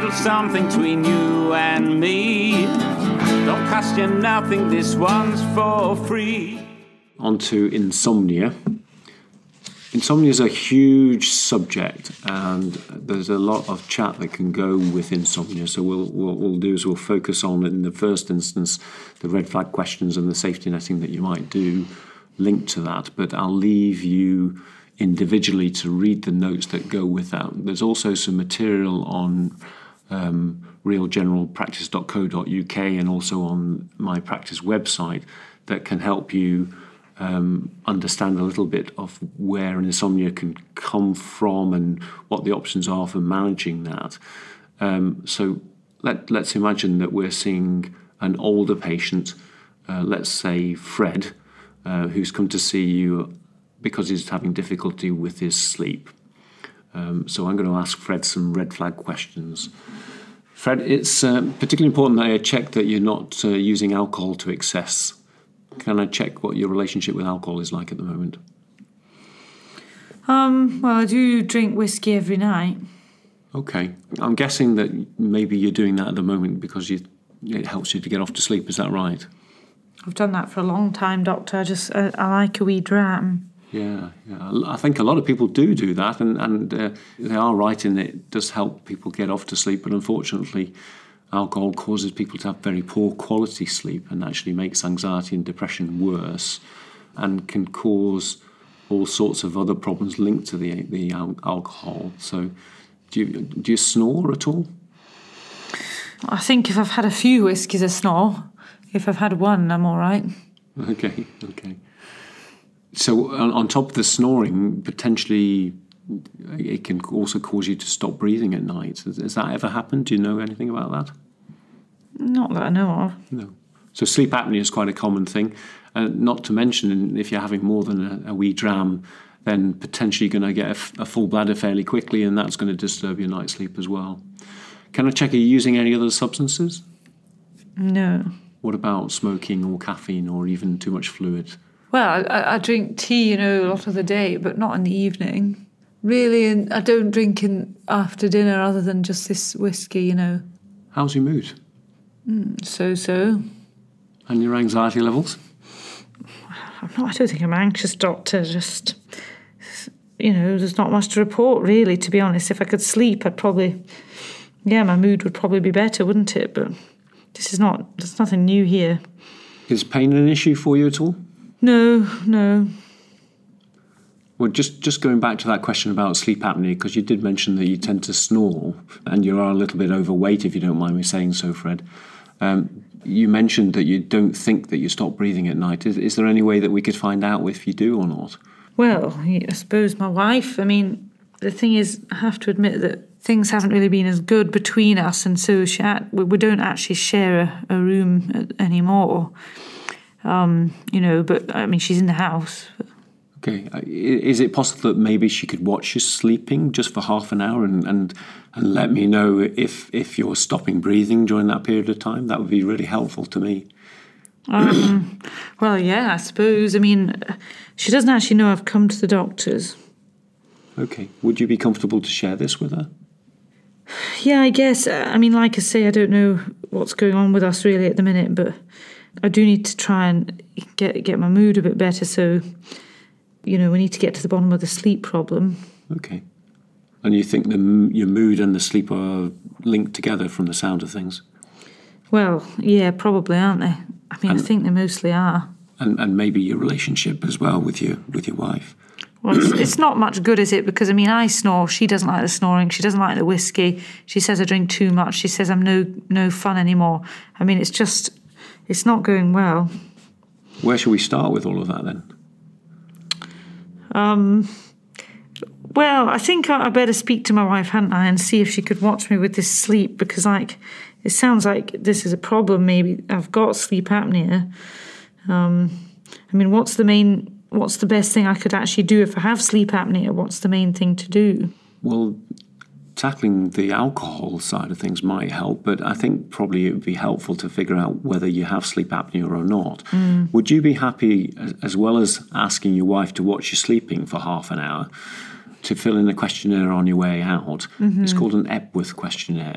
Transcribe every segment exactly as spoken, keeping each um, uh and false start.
little something between you and me. Don't cost you nothing, this one's for free. On to insomnia. Insomnia is a huge subject, and there's a lot of chat that can go with insomnia. So we'll, what we'll do is we'll focus on, in the first instance, the red flag questions and the safety netting that you might do linked to that. But I'll leave you individually to read the notes that go with that. There's also some material on um, real general practice dot co dot U K and also on my practice website that can help you Um, understand a little bit of where insomnia can come from and what the options are for managing that. Um, so let, let's imagine that we're seeing an older patient, uh, let's say Fred, uh, who's come to see you because he's having difficulty with his sleep. Um, so I'm going to ask Fred some red flag questions. Fred, it's uh, particularly important that I check that you're not uh, using alcohol to excess. Can I check what your relationship with alcohol is like at the moment? Um, well, I do drink whiskey every night. Okay. I'm guessing that maybe you're doing that at the moment because you, it helps you to get off to sleep. Is that right? I've done that for a long time, Doctor. I just, I, I like a wee dram. Yeah, yeah. I think a lot of people do do that, and, and uh, they are right in it does help people get off to sleep, but unfortunately alcohol causes people to have very poor quality sleep and actually makes anxiety and depression worse and can cause all sorts of other problems linked to the the al- alcohol. So do you, do you snore at all? I think if I've had a few whiskies, I snore. If I've had one, I'm all right. Okay, okay. So on, on top of the snoring, potentially it can also cause you to stop breathing at night. Has, has that ever happened? Do you know anything about that? Not that I know of. No. So sleep apnea is quite a common thing. Uh, not to mention, if you're having more than a, a wee dram, then potentially you're going to get a, f- a full bladder fairly quickly, and that's going to disturb your night's sleep as well. Can I check, are you using any other substances? No. What about smoking or caffeine or even too much fluid? Well, I, I drink tea, you know, a lot of the day, but not in the evening. Really, and I don't drink in after dinner other than just this whiskey, you know. How's your mood? Mm, so-so. And your anxiety levels? I'm not, I don't think I'm anxious, Doctor. Just, you know, there's not much to report, really, to be honest. If I could sleep, I'd probably, yeah, my mood would probably be better, wouldn't it? But this is not, there's nothing new here. Is pain an issue for you at all? No, no. Well, just, just going back to that question about sleep apnea, because you did mention that you tend to snore and you are a little bit overweight, if you don't mind me saying so, Fred. Um, you mentioned that you don't think that you stop breathing at night. Is, is there any way that we could find out if you do or not? Well, I suppose my wife, I mean, the thing is, I have to admit that things haven't really been as good between us, and so she had, we, we don't actually share a, a room anymore. Um, you know, but, I mean, she's in the house. Okay. Is it possible that maybe she could watch you sleeping just for half an hour and, and, and let me know if, if you're stopping breathing during that period of time? That would be really helpful to me. Um, well, yeah, I suppose. I mean, she doesn't actually know I've come to the doctor's. Okay. Would you be comfortable to share this with her? Yeah, I guess. I mean, like I say, I don't know what's going on with us really at the minute, but I do need to try and get get my mood a bit better, so, you know, we need to get to the bottom of the sleep problem. Okay. And you think the, your mood and the sleep are linked together from the sound of things? Well, yeah, probably, aren't they? I mean, and, I think they mostly are. And, and maybe your relationship as well with your, with your wife. Well, it's, it's not much good, is it? Because, I mean, I snore. She doesn't like the snoring. She doesn't like the whiskey. She says I drink too much. She says I'm no no fun anymore. I mean, it's just, it's not going well. Where should we start with all of that then? Um, well, I think I better speak to my wife, hadn't I, and see if she could watch me with this sleep, because, like, it sounds like this is a problem. Maybe I've got sleep apnea. Um, I mean, what's the main, what's the best thing I could actually do if I have sleep apnea? What's the main thing to do? Well, tackling the alcohol side of things might help, but I think probably it would be helpful to figure out whether you have sleep apnea or not. Mm. Would you be happy, as well as asking your wife to watch you sleeping for half an hour, to fill in a questionnaire on your way out? Mm-hmm. It's called an Epworth questionnaire.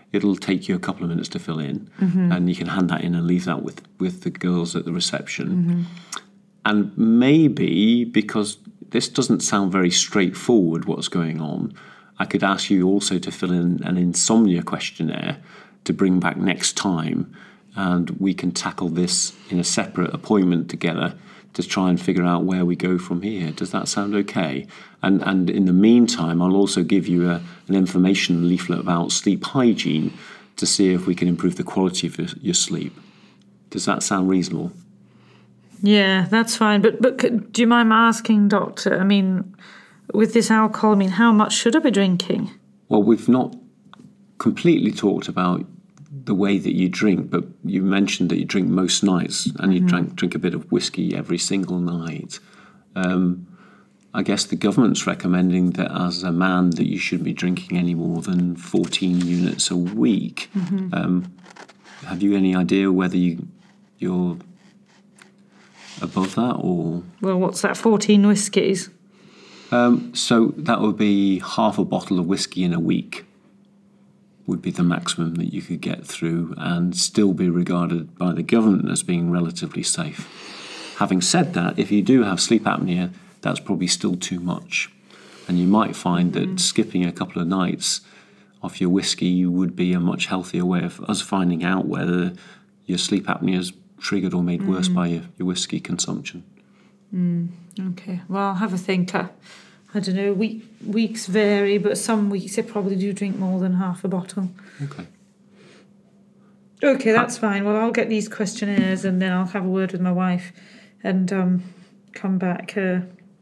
it'll take you a couple of minutes to fill in, mm-hmm. and you can hand that in and leave that with, with the girls at the reception. Mm-hmm. And maybe, because this doesn't sound very straightforward what's going on, I could ask you also to fill in an insomnia questionnaire to bring back next time, and we can tackle this in a separate appointment together to try and figure out where we go from here. Does that sound okay? And and in the meantime, I'll also give you a, an information leaflet about sleep hygiene to see if we can improve the quality of your, your sleep. Does that sound reasonable? Yeah, that's fine. But but do you mind asking, Doctor? I mean, with this alcohol, I mean, how much should I be drinking? Well, we've not completely talked about the way that you drink, but you mentioned that you drink most nights, and you mm-hmm. drink drink a bit of whiskey every single night. Um, I guess the government's recommending that as a man that you shouldn't be drinking any more than fourteen units a week. Mm-hmm. Um, have you any idea whether you you're above that or? Well, what's that? fourteen whiskies. Um, so that would be half a bottle of whiskey in a week. Would be the maximum that you could get through and still be regarded by the government as being relatively safe. Having said that, if you do have sleep apnea, that's probably still too much. And you might find that mm. skipping a couple of nights off your whiskey would be a much healthier way of us finding out whether your sleep apnea is triggered or made mm. worse by your, your whiskey consumption. Mm. Okay, well, I'll have a think. I, I don't know, week, weeks vary, but some weeks I probably do drink more than half a bottle. Okay. Okay, that's fine. Well, I'll get these questionnaires and then I'll have a word with my wife and um, come back, uh,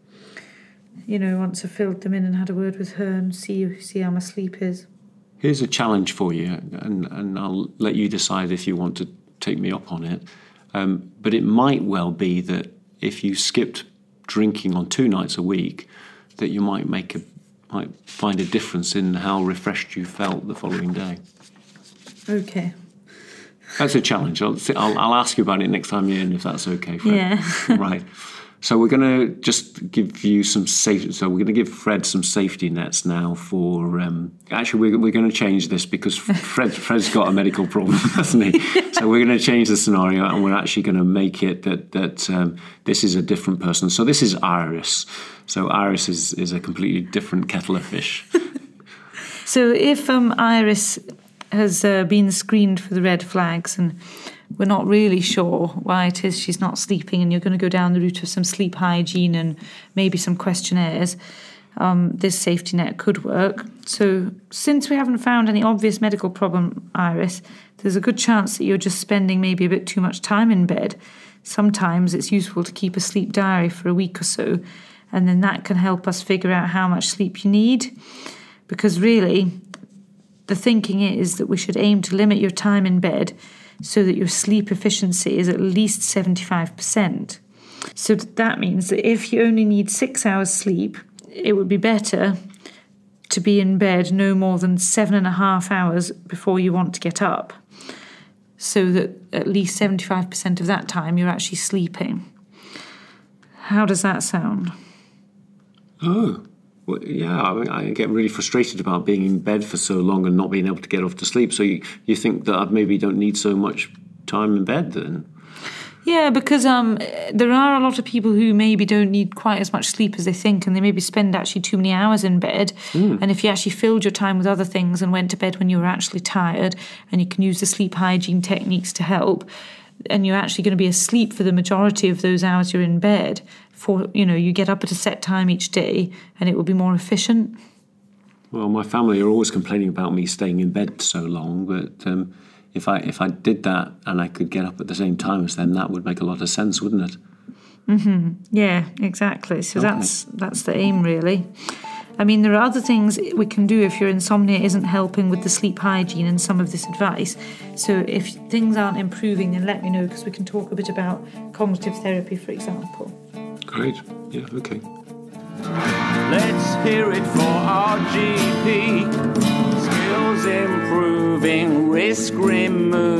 you know, once I've filled them in and had a word with her and see see how my sleep is. Here's a challenge for you, and, and I'll let you decide if you want to take me up on it. Um, but it might well be that if you skipped drinking on two nights a week, that you might make a might find a difference in how refreshed you felt the following day. Okay. That's a challenge. I'll, I'll, I'll ask you about it next time you're in, if that's okay, Fred. Yeah. Right. So we're going to just give you some safe. So we're going to give Fred some safety nets now for. Um, actually, we're, we're going to change this because Fred Fred's got a medical problem, hasn't he? So we're going to change the scenario, and we're actually going to make it that that um, this is a different person. So this is Iris. So Iris is is a completely different kettle of fish. So if um, Iris has uh, been screened for the red flags and we're not really sure why it is she's not sleeping, and you're going to go down the route of some sleep hygiene and maybe some questionnaires, um, this safety net could work. So since we haven't found any obvious medical problem, Iris, there's a good chance that you're just spending maybe a bit too much time in bed. Sometimes it's useful to keep a sleep diary for a week or so, and then that can help us figure out how much sleep you need. Because really, the thinking is that we should aim to limit your time in bed so that your sleep efficiency is at least seventy-five percent. So that means that if you only need six hours sleep, it would be better to be in bed no more than seven and a half hours before you want to get up, so that at least seventy-five percent of that time you're actually sleeping. How does that sound? Oh, well, yeah, I, mean, I get really frustrated about being in bed for so long and not being able to get off to sleep. So you, you think that I maybe don't need so much time in bed then? Yeah, because um, there are a lot of people who maybe don't need quite as much sleep as they think, and they maybe spend actually too many hours in bed. Mm. And if you actually filled your time with other things and went to bed when you were actually tired, and you can use the sleep hygiene techniques to help, and you're actually going to be asleep for the majority of those hours you're in bed, for, you know, you get up at a set time each day and it will be more efficient. Well, my family are always complaining about me staying in bed so long, but um, if I if I did that and I could get up at the same time as them, that would make a lot of sense, wouldn't it? Mm-hmm. Yeah, exactly. So okay. that's that's the aim, really. I mean, there are other things we can do if your insomnia isn't helping with the sleep hygiene and some of this advice. So if things aren't improving, then let me know, because we can talk a bit about cognitive therapy, for example. Great. Yeah, okay. Let's hear it for our G P. Skills improving, risk removing.